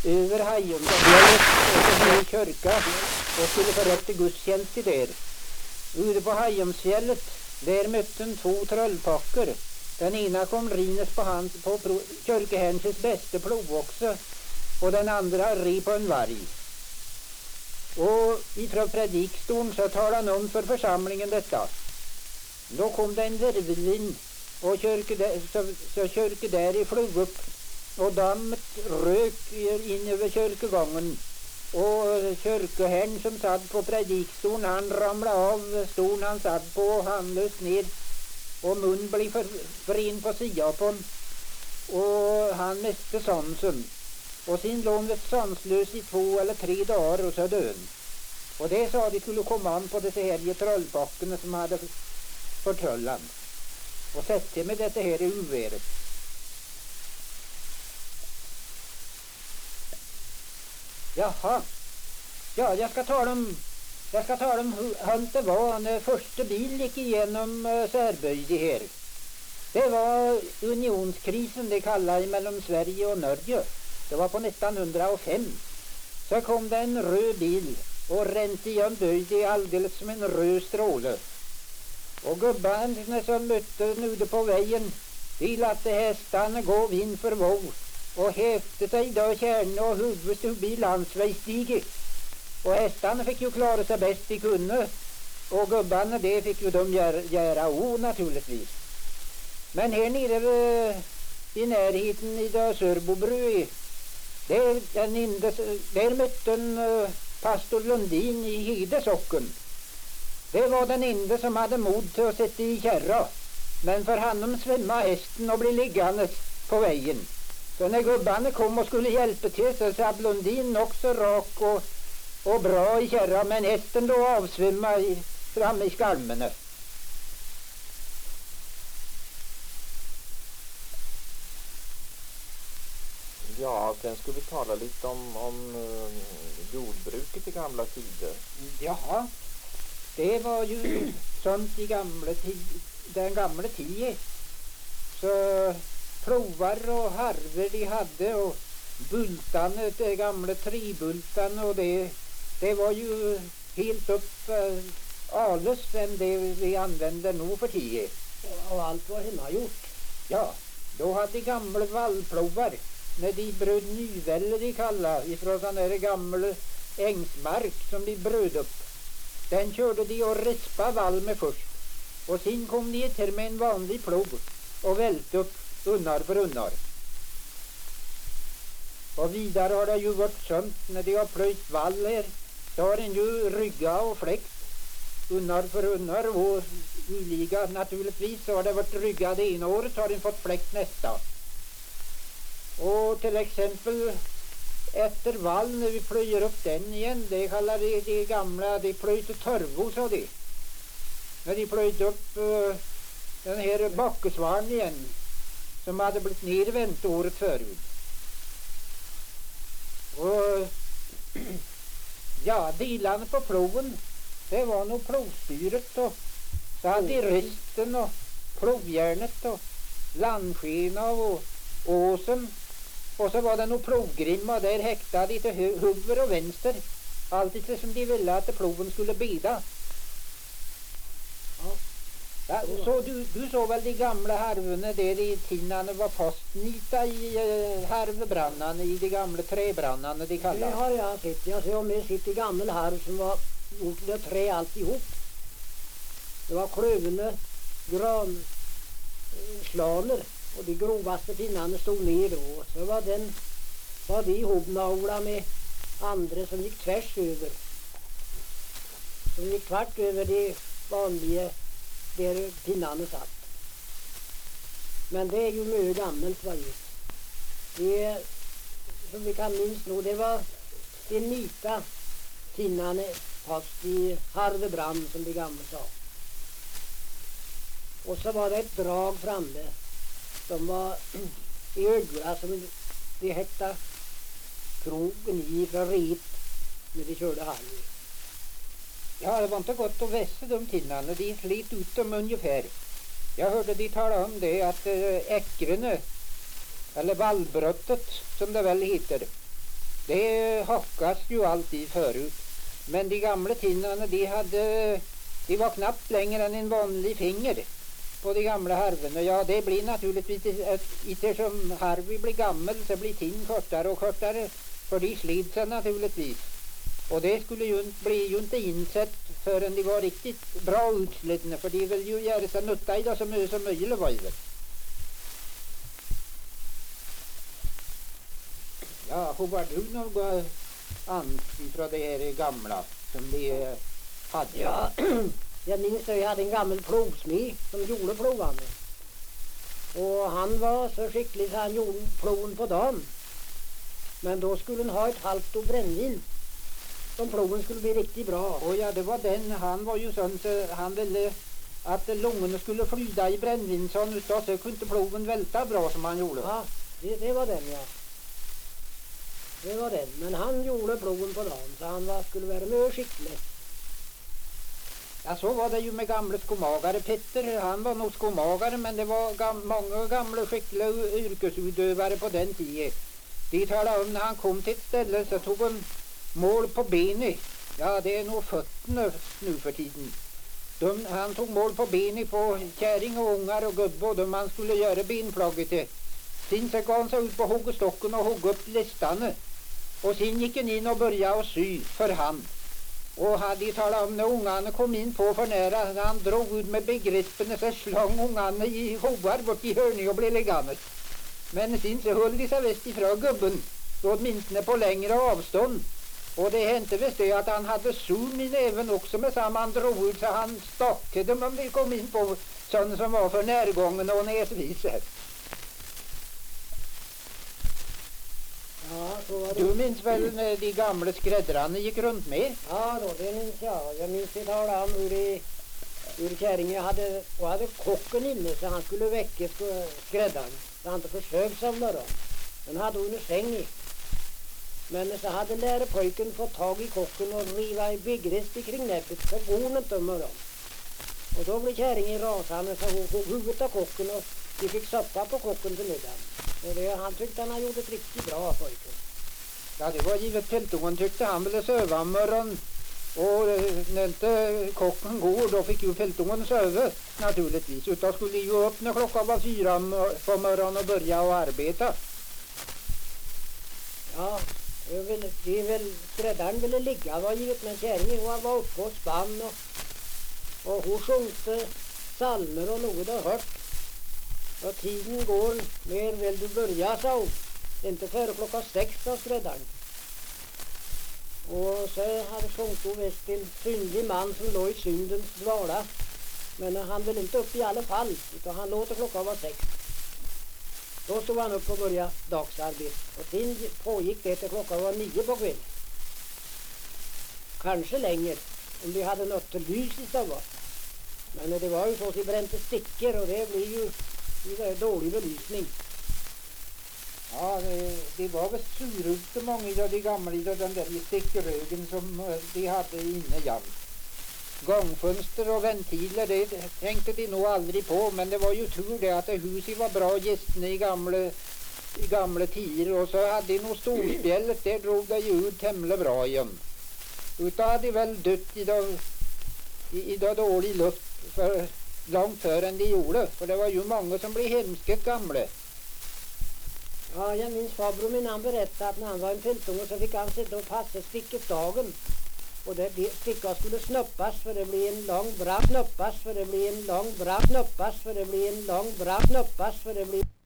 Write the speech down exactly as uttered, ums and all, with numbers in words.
över Hajomsfjället och till kyrka och skulle förrätta gudstjänst där. Ute på Hajomsfjället där mötte en två trollpacker. Den ena kom rines på hans på kyrkehärnsens bästa plog också, och den andra ri på en varg. Och ifrån predikstolen så talade han om för församlingen detta. Då kom det en virvelvind och kyrke där, så, så kyrke där i flög upp, och dammet rök in över kyrkogången, och kyrkoherrn som satt på predikstolen, han ramlade av stolen han satt på, och han löst ner, och mun blev för, förin på sidan på honom, och han miste sansen. Och sen låg han sanslös i två eller tre dagar och så dön. Och det sa de skulle komma an på dessa här trollpackerna som hade förtrollan och sett sig med detta här i uväret. Jaha. Ja, jag ska tala om jag ska tala om hur han det var när första bil gick igenom uh, Särböjde här. Det var unionskrisen det kallade mellan Sverige och Norge. Det var på nittonhundrafem. Så kom det en röd bil och ränte igen Böjde alldeles som en röd stråle. Och gubbarna som mötte nude på vägen, de lade hästarna gå vind för våg och häfte sig då kärna och huvudet upp i landsvägsstiget. Och hästarna fick ju klara sig bäst de kunde, och gubbarna det fick ju de göra, göra o naturligtvis. Men här nere i närheten i där Sörbobrö, där, den indes, där mötte en uh, pastor Lundin i Hidesocken. Det var den enda som hade mod till att sätta i kärra, men för honom svämma hästen och bli liggande på vägen. Så när gubbarna kom och skulle hjälpa till så satt Lundin också rak och, och bra i kärra, men hästen då avsvimma i, fram i skalmarna. Ja, sen skulle vi tala lite om, om uh, jordbruket i gamla tider. Jaha, det var ju sånt i gamla tid, den gamla tiden. Så plovar och harver de hade, och bultarna, de gamla tribultarna, och det, det var ju helt upp uh, alles än det vi använder nu för tiden. Och allt var hemmagjort. Ja, då hade de gamla vallplovar. När de bröd nyväller de kalla ifrån sån här gamla ängsmark som de bröd upp. Den körde de och rispa vall med först. Och sen kom de till med en vanlig plog och välte upp unnar för unnar. Och vidare har det ju varit sånt när de har plöjt vall här. Så har den ju rygga och fläkt unnar för unnar, och uliga naturligtvis. Så har det varit rygga det ena året, har den fått fläkt nästa. Och till exempel efter vall när vi plöjer upp den igen, det kallar de, de gamla, de plöjde törvo, sa de. När de plöjde upp uh, den här backesvarn igen som hade blivit nervänt året förut. Och ja, delarna på ploven, det var nog plovstyret, och så hade de risten och plovjärnet och landskena och åsen. Och så var det nog plovgrimma, där häktade de till huvud och vänster. Alltid som de ville att ploven skulle bida. Ja. Ja, så du, du såg väl de gamla harvorna där i tinnarna var fastnita i uh, harvebrannarna, i de gamla träbrannarna de kallar. Det har jag sett. Jag ser om jag sitter i gamla harv som var gjort av trä alltihop. Det var klövene, granslaner. Och de grovaste pinnarna stod ner då. Så var den var de ihopnavla med andra som gick tvärs över. Som gick kvart över de vanliga där pinnarna satt. Men det är ju mycket gammalt var det. Det som vi kan minns nog, det var de nita pinnarna fast i harvebrand som de gamla sa. Och så var det ett drag framme. De var i ögla som de häktade krogen i för rep när de körde halv. Ja, det var inte gott att vässa de tinnarna. De slet ut dem ungefär. Jag hörde de tala om det att äh, äckrene, eller vallbrottet som det väl heter, Det hockas ju alltid förut. Men de gamla tinnarna, de hade, de var knappt längre än en vanlig finger på de gamla harvorna. Ja, det blir naturligtvis, eftersom harvi blir gammal så blir tinn kortare och kortare, för de slits naturligtvis. Och det skulle ju inte, bli ju inte insett förrän de var riktigt bra utslitna, för de vill ju göra sig nytta i det så mycket som möjligt. Var det. Ja, hur var du något annat från det här gamla som de hade? Ja, jag minns att jag hade en gammal plovsmed som gjorde plovarna. Och han var så skicklig så han gjorde ploven på dagen. Men då skulle han ha ett halvt år brännvin. Som ploven skulle bli riktigt bra. Och ja, det var den. Han var ju sån så han ville att lungorna skulle flyda i brännvin sån utav så kunde ploven välta bra som han gjorde. Ja, det, det var den, ja. Det var den. Men han gjorde ploven på dagen så han var, skulle vara mer skicklig. Ja, så var det ju med gamla skomagare. Petter, han var nog skomagare, men det var gam många gamla skickliga yrkesutövare på den tiden. De talade om när han kom till ett ställe så tog han mål på benet. Ja, det är nog fötterna nu för tiden. De, han tog mål på benet på kärring och ungar och gubbe och de man skulle göra benplagget till. Sen så gav han sig ut på huggestocken och hugg upp listan. Och sen gick han in och började sy för hand. Och hade talat om när ungarna kom in på för nära. Han drog ut med begrippen och så slang ungarna i hovar bort i hörning och blev liggande. Men sen så höll de sig väst ifrån gubben. Åtminstone på längre avstånd. Och det hände visst det att han hade zoom i näven också med samma. Han drog ut så han stockade om de kom in på sådana som var för närgången och näsvisar. Ja, så var det. Du minns väl när de gamla skräddrarna gick runt med? Ja då, det minns jag. Jag minns det talade om hur, det, hur kärringen hade, och hade kocken inne så han skulle väcka skräddaren. Så han inte försög somna då. Den hade under sängen. Men så hade lärarpojken fått tag i kocken och riva i byggrist kring näppet så går hon inte med dem. Och då blev kärringen rasande så hon tog huvudet av kocken och de fick soppa på kocken till middagen. Och det, han tyckte han hade gjort ett riktigt bra pojken. Ja, det var givet fältungen tyckte han ville söva morgon. Och eh, när inte kocken går då fick ju fältungen söva naturligtvis. Utan skulle ju upp när klockan var fyra på morgonen och börja och arbeta. Ja, det ville, det väl, skräddaren ville ligga var givet med kärringen. Hon var uppe och spann och, och hon sjunkte salmer och något har hört. Och tiden går, mer vill du börja, sa hon. Inte före klockan sex av skräddaren. Och så hade sjunkit hon väst till syndig man som låg i syndens dvala. Men han ville inte upp i alla fall, utan han låter klockan var sex. Då stod han upp och började dagsarbete. Och sen pågick det till klockan var nio på kvällen. Kanske längre, om vi hade något till lys istället. Men det var ju så att vi brände stickor och det blir ju det dålig belysning. Ja, det, det var väl surute många av de gamla i den där stickrögen som de hade inne jämt. Gångfönster och ventiler, det tänkte de nog aldrig på, men det var ju tur det att det huset var bra gästerna i gamla, i gamla tider. Och så hade de nog storspjället, där drog det ju ut tämligen bra igen. Utan hade väl dött i det, i, i det dålig luft för, långt förrän de gjorde, för det var ju många som blev hemskt gamla. Ja, jag minns farbror min, han berättade att när han var en fältunge så fick han sitta och passa stickesdagen. Och det, det stickan skulle snöppas för det blir en lång bra snöppas för det blir en lång bra snöppas för det blir en lång bra snöppas för det blir